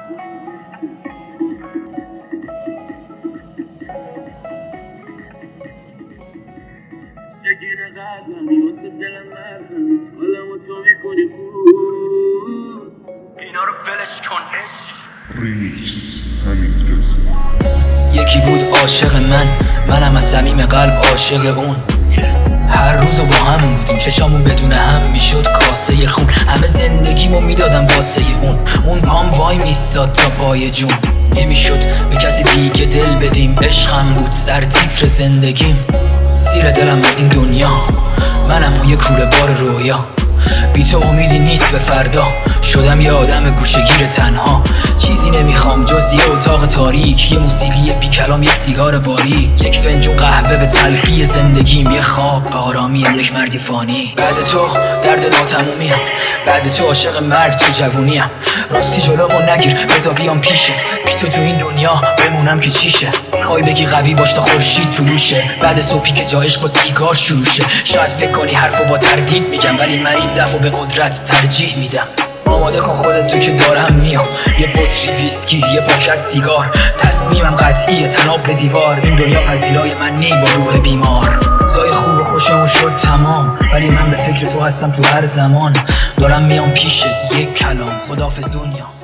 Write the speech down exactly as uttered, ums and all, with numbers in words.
یکی نقدم واسه دلم مرهم حالمو تو میکنی خوب اینا رو فلش کن ریمیکس حمید رضا. یکی بود عاشق من، منم از صمیم قلب عاشق اون. هر روزو با هم بودیم، چشامون بدون هم میشد کاسه خون. همه زندگیمو میدادم واسه اون. اون پام وای میستاد تا پای جون. نمیشد به کسی دیگه دل بدیم، عشقم بود سر تیتر زندگیم. سیر دلم از این دنیا، منم و یه کوره بار رویا. بی تو امیدی نیست به فردا، شدم یه آدم گوشه‌گیر تنها. چیزی نمیخوام جز یه اتاق تاریک، یه موسیقی بی کلام، یه سیگار باریک، یک فنجون قهوه به تلخی زندگیم، یه خواب به آرامی یک مردی فانی. بعد تو درد ناتمومیم، بعد تو عاشق مرگ تو جوونیم. راستی جلومو نگیر بذار بیام پیشت، بی تو تو این دنیا بمونم که چیشه. میخوای بگی قوی باش تا خورشید طلوعشه، بعد صبحی که جا عشق با سیگار شروع شه. شاید فکر کنی حرفو با تردید میگم، ولی من این ضعفو به قدرت ترجیح میدم. آماده کن خودت تو که دارم میام، یه بطری ویسکی، یه پاکت سیگار. تصمیمم قطعیه تناب به دیوار، این دنیا پذیرای من نی با روح بیمار. زای خوب و خوشمون شد تمام، ولی من به فکر تو هستم تو هر زمان. دارم میام پیشت یک کلام، خداحافظ دنیا.